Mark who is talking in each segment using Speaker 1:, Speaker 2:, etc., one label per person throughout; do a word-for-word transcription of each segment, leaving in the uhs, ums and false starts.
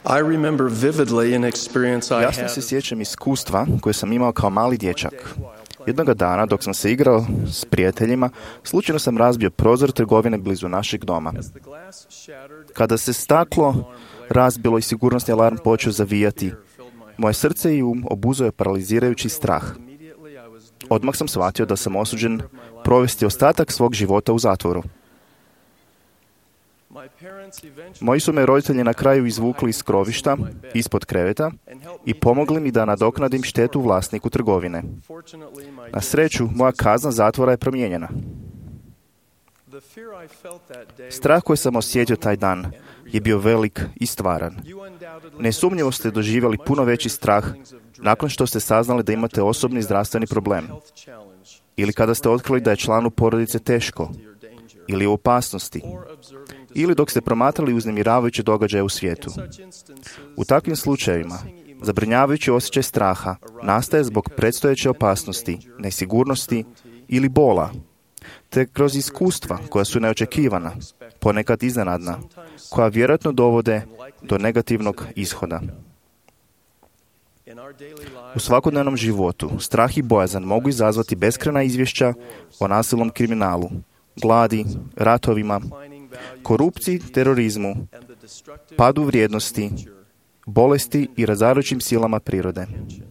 Speaker 1: I remember vividly an experience I
Speaker 2: Jasno
Speaker 1: had.
Speaker 2: se sjećam iskustva koje sam imao kao mali dječak. Jednoga dana, dok sam se igrao s prijateljima, slučajno sam razbio prozor trgovine blizu našeg doma. Kada se staklo razbilo i sigurnosni alarm počeo zavijati, moje srce i um obuzeo je paralizirajući strah. Odmah sam shvatio da sam osuđen provesti ostatak svog života u zatvoru. Moji su me roditelji na kraju izvukli iz krovišta, ispod kreveta, i pomogli mi da nadoknadim štetu vlasniku trgovine. Na sreću, moja kazna zatvora je promijenjena. Strah koji sam osjetio taj dan je bio velik i stvaran. Nesumnjivo ste doživjeli puno veći strah nakon što ste saznali da imate osobni zdravstveni problem. Ili kada ste otkrili da je članu porodice teško, ili u opasnosti, ili dok ste promatrali uznemiravajuće događaje u svijetu. U takvim slučajevima, zabrinjavajući osjećaj straha nastaje zbog predstojeće opasnosti, nesigurnosti ili bola, te kroz iskustva koja su neočekivana, ponekad iznenadna, koja vjerojatno dovode do negativnog ishoda. U svakodnevnom životu strah i bojazan mogu izazvati beskrajna izvješća o nasilnom kriminalu, gladi, ratovima, korupciji, terorizmu, padu vrijednosti, bolesti i razarajućim silama prirode.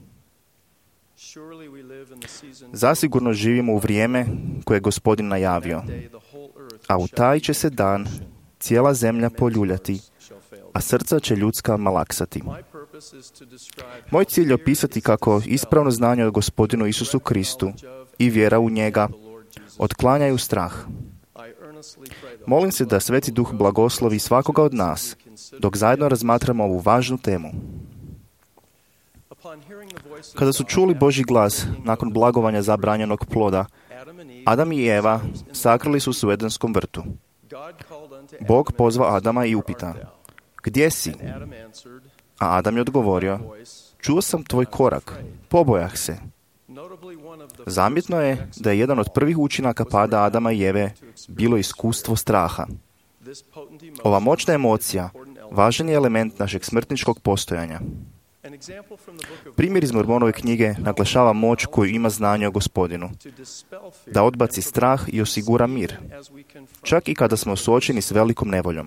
Speaker 2: Zasigurno živimo u vrijeme koje je Gospodin najavio, a u taj će se dan cijela zemlja poljuljati, a srca će ljudska malaksati. Moj cilj je opisati kako ispravno znanje o Gospodinu Isusu Kristu i vjera u njega otklanjaju strah. Molim se da Sveti Duh blagoslovi svakoga od nas, dok zajedno razmatramo ovu važnu temu. Kada su čuli Božji glas nakon blagovanja zabranjenog ploda, Adam i Eva sakrili su se u Edenskom vrtu. Bog pozva Adama i upita: "Gdje si?" A Adam je odgovorio: "Čuo sam tvoj korak, pobojah se." Zamjetno je da je jedan od prvih učinaka pada Adama i Eve bilo iskustvo straha. Ova moćna emocija važan je element našeg smrtničkog postojanja. Primjer iz Mormonove knjige naglašava moć koju ima znanje o Gospodinu, da odbaci strah i osigura mir, čak i kada smo suočeni s velikom nevoljom.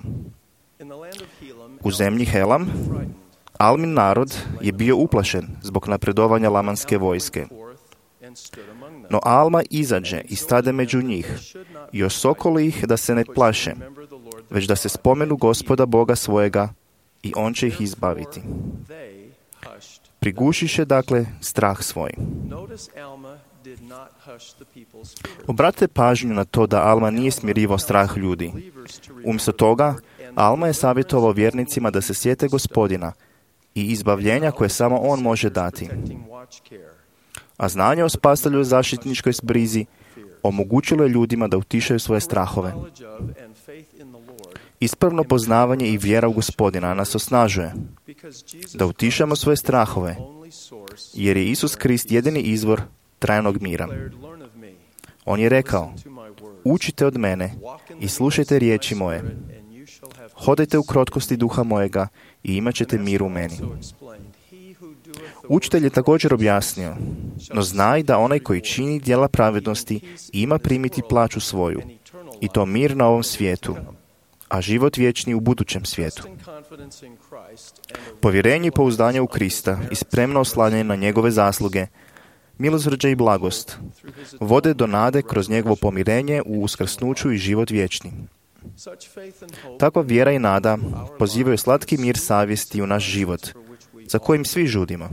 Speaker 2: U zemlji Helam, Almin narod je bio uplašen zbog napredovanja lamanske vojske. No Alma izađe i stade među njih i osokoli ih da se ne plaše, već da se spomenu Gospoda Boga svojega i on će ih izbaviti. Prigušiše dakle strah svoj. Obratite pažnju na to da Alma nije smirivao strah ljudi. Umjesto toga, Alma je savjetovao vjernicima da se sjete Gospodina i izbavljenja koje samo on može dati. A znanje o spastelju zaštitničkoj brizi omogućilo je ljudima da utišaju svoje strahove. Ispravno poznavanje i vjera u Gospodina nas osnažuje da utišamo svoje strahove, jer je Isus Krist jedini izvor trajnog mira. On je rekao: "Učite od mene i slušajte riječi moje. Hodajte u krotkosti duha mojega i imat ćete mir u meni." Učitelj je također objasnio: "No znaj da onaj koji čini djela pravednosti ima primiti plaću svoju, i to mir na ovom svijetu, a život vječni u budućem svijetu." Povjerenje i pouzdanje u Krista i spremno oslanjanje na njegove zasluge, milosrđe i blagost vode do nade kroz njegovo pomirenje u uskrsnuću i život vječni. Takva vjera i nada pozivaju slatki mir savjesti u naš život, za kojim svi žudimo.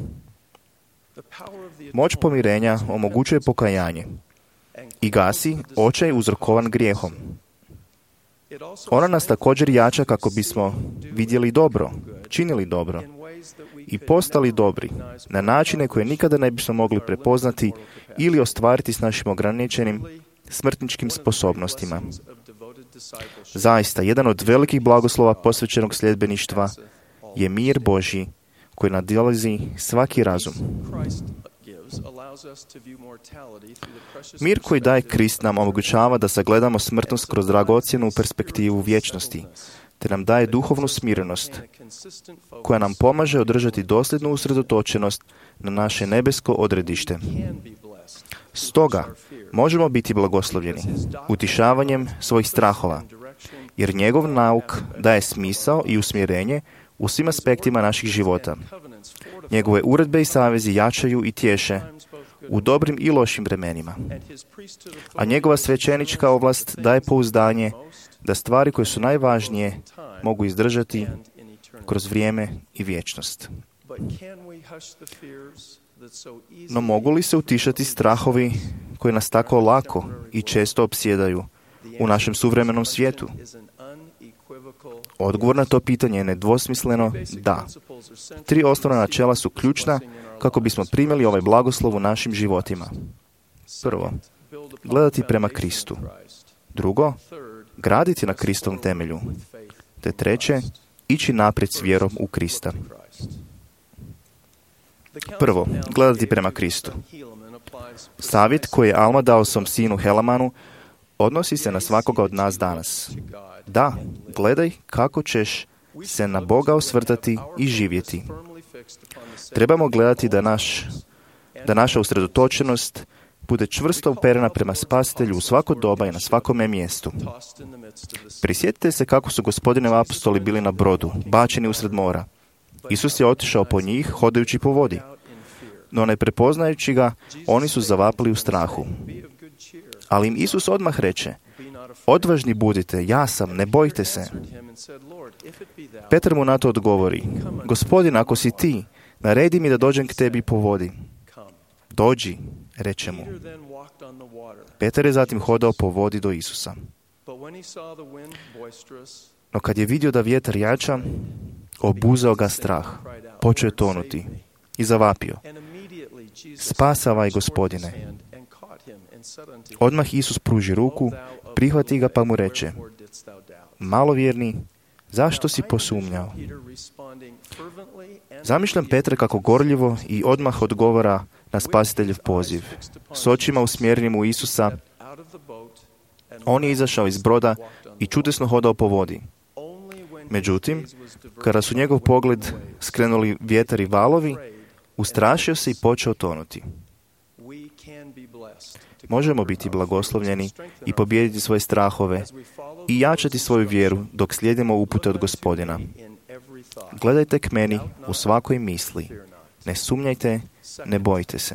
Speaker 2: Moć pomirenja omogućuje pokajanje i gasi očaj uzrokovan grijehom. Ona nas također jača kako bismo vidjeli dobro, činili dobro i postali dobri na načine koje nikada ne bismo mogli prepoznati ili ostvariti s našim ograničenim smrtničkim sposobnostima. Zaista, jedan od velikih blagoslova posvećenog sljedbeništva je mir Božji koji nadilazi svaki razum. Mir koji daje Krist nam omogućava da sagledamo smrtnost kroz dragocjenu perspektivu vječnosti, te nam daje duhovnu smirenost, koja nam pomaže održati dosljednu usredotočenost na naše nebesko odredište. Stoga, možemo biti blagoslovljeni utišavanjem svojih strahova, jer njegov nauk daje smisao i usmjerenje u svim aspektima naših života. Njegove uredbe i savezi jačaju i tješe u dobrim i lošim vremenima. A njegova svećenička ovlast daje pouzdanje da stvari koje su najvažnije mogu izdržati kroz vrijeme i vječnost. No mogu li se utišati strahovi koji nas tako lako i često opsjedaju u našem suvremenom svijetu? Odgovor na to pitanje je nedvosmisleno da. Tri osnovna načela su ključna kako bismo primili ovaj blagoslov u našim životima. Prvo, gledati prema Kristu. Drugo, graditi na Kristovom temelju. Te treće, ići naprijed s vjerom u Krista. Prvo, gledati prema Kristu. Savjet koji je Alma dao svom sinu Helamanu odnosi se na svakoga od nas danas. Da, gledaj kako ćeš se na Boga osvrtati i živjeti. Trebamo gledati da, naš, da naša usredotočenost bude čvrsto uperena prema Spasitelju u svako doba i na svakome mjestu. Prisjetite se kako su Gospodinevi apostoli bili na brodu, bačeni usred mora. Isus je otišao po njih, hodajući po vodi. No ne prepoznajući ga, oni su zavapili u strahu. Ali im Isus odmah reče, odvažni budite, ja sam, ne bojte se. Petar mu na to odgovori, Gospodin, ako si ti, naredi mi da dođem k tebi po vodi. Dođi, reče mu. Petar je zatim hodao po vodi do Isusa. No kad je vidio da vjetar jača, obuzeo ga strah, počeo je tonuti i zavapio. Spasavaj, Gospodine. Odmah Isus pruži ruku, prihvati ga pa mu reče, malovjerni, zašto si posumnjao? Zamišljam Petra kako gorljivo i odmah odgovara na Spasiteljev poziv. S očima usmjerenim u Isusa, on je izašao iz broda i čudesno hodao po vodi. Međutim, kada su njegov pogled skrenuli vjetar i valovi, ustrašio se i počeo tonuti. Možemo biti blagoslovljeni i pobijediti svoje strahove i jačati svoju vjeru dok slijedimo upute od Gospodina. Gledajte k meni u svakoj misli. Ne sumnjajte, ne bojte se.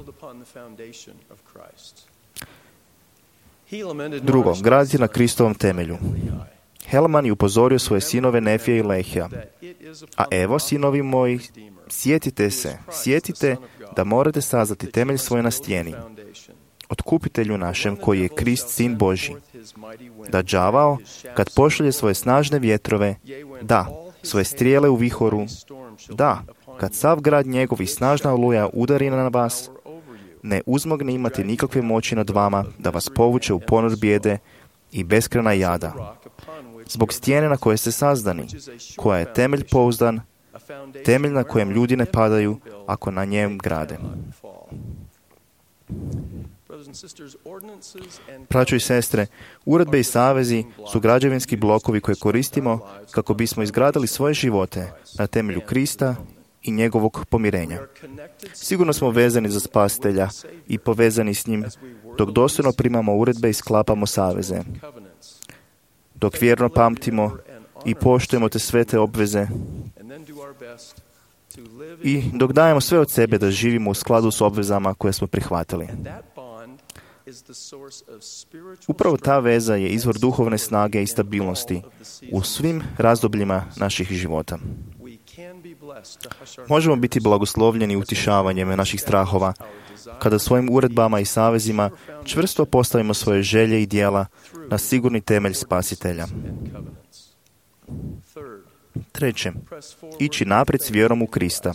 Speaker 2: Drugo, graditi na Kristovom temelju. Helaman je upozorio svoje sinove Nefija i Lehija. A evo, sinovi moji, sjetite se, sjetite da morate sazati temelj svoj na stijeni. Otkupitelju našem, koji je Krist, sin Božji. Da đavao, kad pošalje svoje snažne vjetrove, da, svoje strijele u vihoru, da, kad sav grad njegov i snažna oluja udari na vas, ne uzmogne imati nikakve moći nad vama da vas povuče u ponor bijede i beskrajna jada. Zbog stijene na koje ste sazdani, koja je temelj pouzdan, temelj na kojem ljudi ne padaju ako na njem grade. Braćo i sestre, uredbe i savezi su građevinski blokovi koje koristimo kako bismo izgradili svoje živote na temelju Krista i njegovog pomirenja. Sigurno smo vezani za Spasitelja i povezani s njim dok dostojno primamo uredbe i sklapamo saveze. Dok vjerno pamtimo i poštujemo te svete obveze i dok dajemo sve od sebe da živimo u skladu s obvezama koje smo prihvatili. Upravo ta veza je izvor duhovne snage i stabilnosti u svim razdobljima naših života. Možemo biti blagoslovljeni utišavanjem naših strahova kada svojim uredbama i savezima čvrsto postavimo svoje želje i djela na sigurni temelj Spasitelja. Treće, ići naprijed s vjerom u Krista.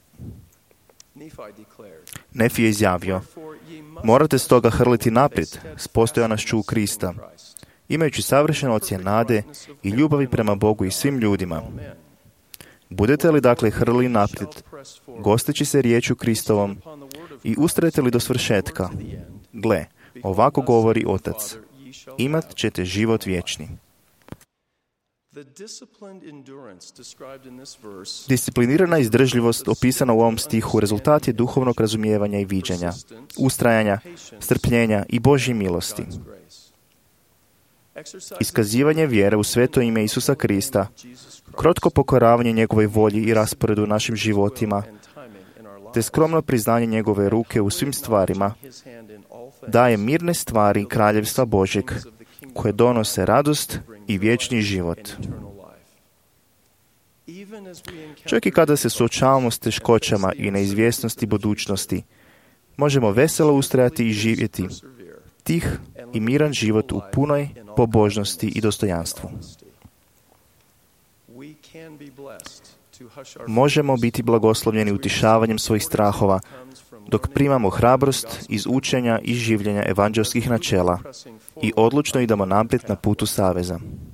Speaker 2: Nefi je izjavio, morate stoga hrliti naprijed s postojanošću u Krista, imajući savršen ocjen nade i ljubavi prema Bogu i svim ljudima. Budete li dakle hrlili naprijed, gosteći se riječju Kristovom i ustrajete li do svršetka? Gle, ovako govori Otac, imat ćete život vječni. Disciplinirana izdržljivost opisana u ovom stihu rezultat je duhovnog razumijevanja i viđenja, ustrajanja, strpljenja i Božje milosti. Iskazivanje vjere u sveto ime Isusa Krista, krotko pokoravanje njegovoj volji i rasporedu u našim životima, te skromno priznanje njegove ruke u svim stvarima, daje mirne stvari kraljevstva Božjeg, koje donose radost i vječni život. Čak i kada se suočavamo s teškoćama i neizvjesnosti budućnosti, možemo veselo ustrajati i živjeti tih i miran život u punoj pobožnosti i dostojanstvu. Možemo biti blagoslovljeni utišavanjem svojih strahova, dok primamo hrabrost iz učenja i življenja evanđelskih načela i odlučno idemo naprijed na putu saveza.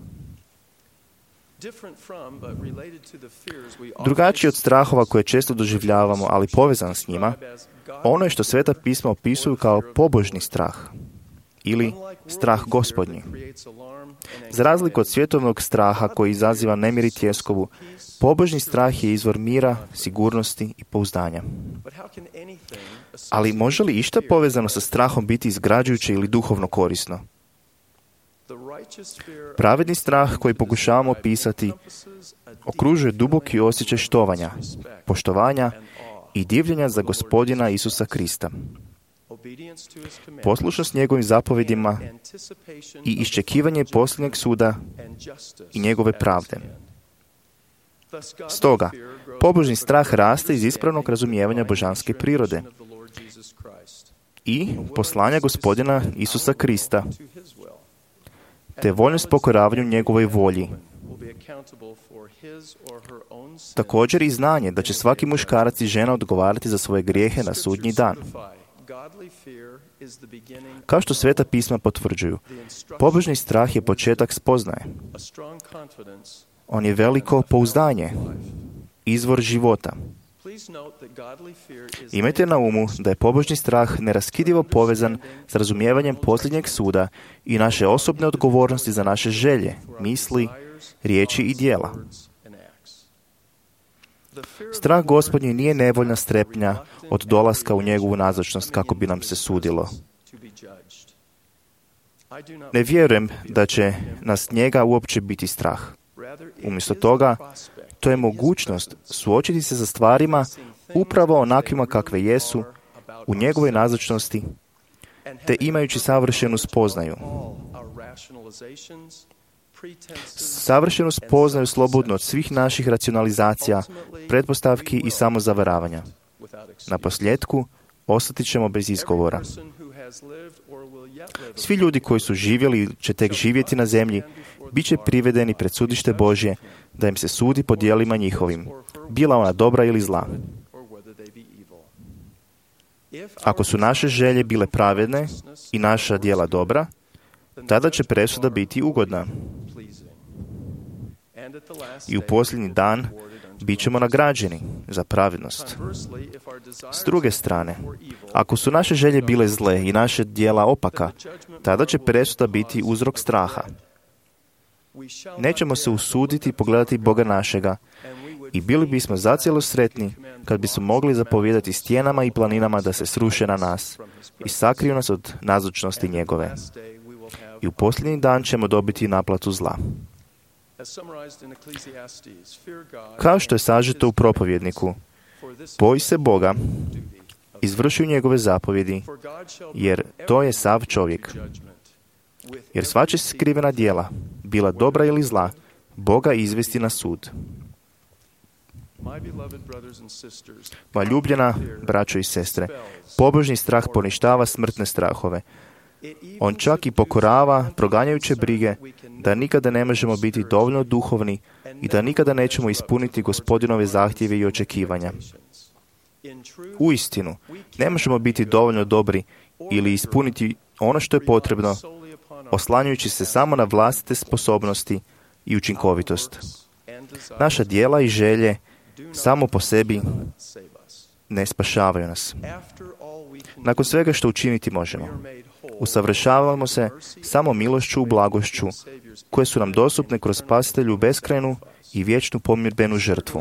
Speaker 2: Drugačiji od strahova koje često doživljavamo, ali povezan s njima, ono je što Sveta pisma opisuju kao pobožni strah ili strah Gospodnji. Za razliku od svjetovnog straha koji izaziva nemir i tjeskobu, pobožni strah je izvor mira, sigurnosti i pouzdanja. Ali može li išta povezano sa strahom biti izgrađujuće ili duhovno korisno? Pravedni strah koji pokušavamo opisati okružuje duboki osjećaj štovanja, poštovanja i divljenja za Gospodina Isusa Krista. Poslušnost njegovim zapovjedima i iščekivanje posljednjeg suda i njegove pravde. Stoga, pobožni strah raste iz ispravnog razumijevanja božanske prirode i poslanja Gospodina Isusa Krista, te voljnost pokoravanju njegovoj volji. Također i znanje da će svaki muškarac i žena odgovarati za svoje grijehe na sudnji dan. Kao što Sveta pisma potvrđuju, pobožni strah je početak spoznaje. On je veliko pouzdanje, izvor života. Imajte na umu da je pobožni strah neraskidivo povezan s razumijevanjem posljednjeg suda i naše osobne odgovornosti za naše želje, misli, riječi i djela. Strah Gospodnji nije nevoljna strepnja od dolaska u njegovu nazočnost kako bi nam se sudilo. Ne vjerujem da će nas njega uopće biti strah. Umjesto toga, to je mogućnost suočiti se sa stvarima upravo onakvima kakve jesu u njegovoj nazočnosti, te imajući savršenu spoznaju. Savršenu spoznaju slobodno od svih naših racionalizacija, pretpostavki i samozavaravanja. Na posljedku, ostati ćemo bez izgovora. Svi ljudi koji su živjeli ili će tek živjeti na zemlji, bit će privedeni pred sudište Božje, da im se sudi po djelima njihovim, bila ona dobra ili zla. Ako su naše želje bile pravedne i naša djela dobra, tada će presuda biti ugodna. I u posljednji dan bit ćemo nagrađeni za pravednost. S druge strane, ako su naše želje bile zle i naše djela opaka, tada će presuda biti uzrok straha. Nećemo se usuditi pogledati Boga našega i bili bismo zacijelo sretni kad bismo mogli zapovijedati stijenama i planinama da se sruše na nas i sakriju nas od nazočnosti njegove. I u posljednji dan ćemo dobiti naplatu zla. Kao što je sažeto u propovjedniku, boj se Boga, izvršuj njegove zapovjedi, jer to je sav čovjek. Jer sva će skrivena djela, bila dobra ili zla, Boga izvesti na sud. Moja ljubljena braćo i sestre, pobožni strah poništava smrtne strahove. On čak i pokorava proganjajuće brige da nikada ne možemo biti dovoljno duhovni i da nikada nećemo ispuniti Gospodinove zahtjeve i očekivanja. Uistinu, ne možemo biti dovoljno dobri ili ispuniti ono što je potrebno, oslanjajući se samo na vlastite sposobnosti i učinkovitost. Naša djela i želje samo po sebi ne spašavaju nas. Nakon svega što učiniti možemo, Usavršavamo se samo milošću u blagošću, koje su nam dostupne kroz Spasitelju beskrajnu i vječnu pomirbenu žrtvu.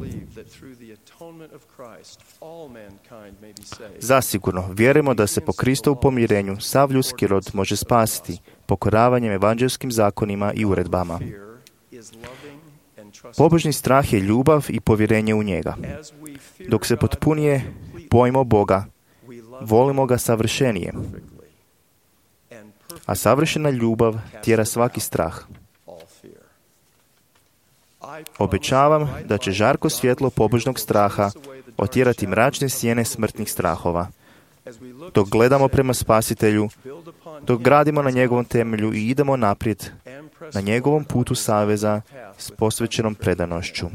Speaker 2: Zasigurno, vjerujemo da se po Kristovu pomirenju sav ljudski rod može spasiti pokoravanjem evanđelskim zakonima i uredbama. Pobožni strah je ljubav i povjerenje u njega. Dok se potpunije bojimo Boga, volimo ga savršenije. A savršena ljubav tjera svaki strah. Obećavam da će žarko svjetlo pobožnog straha otjerati mračne sjene smrtnih strahova. Dok gledamo prema Spasitelju, dok gradimo na njegovom temelju i idemo naprijed na njegovom putu saveza s posvećenom predanošću.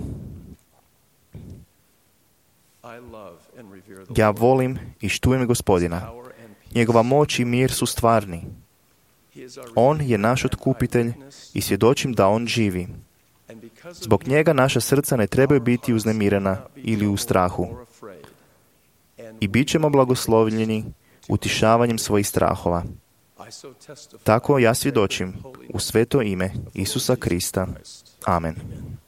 Speaker 2: Ja volim i štujem Gospodina. Njegova moć i mir su stvarni. On je naš otkupitelj i svjedočim da on živi. Zbog njega naša srca ne trebaju biti uznemirena ili u strahu. I bit ćemo blagoslovljeni utišavanjem svojih strahova. Tako ja svjedočim u sveto ime Isusa Krista. Amen.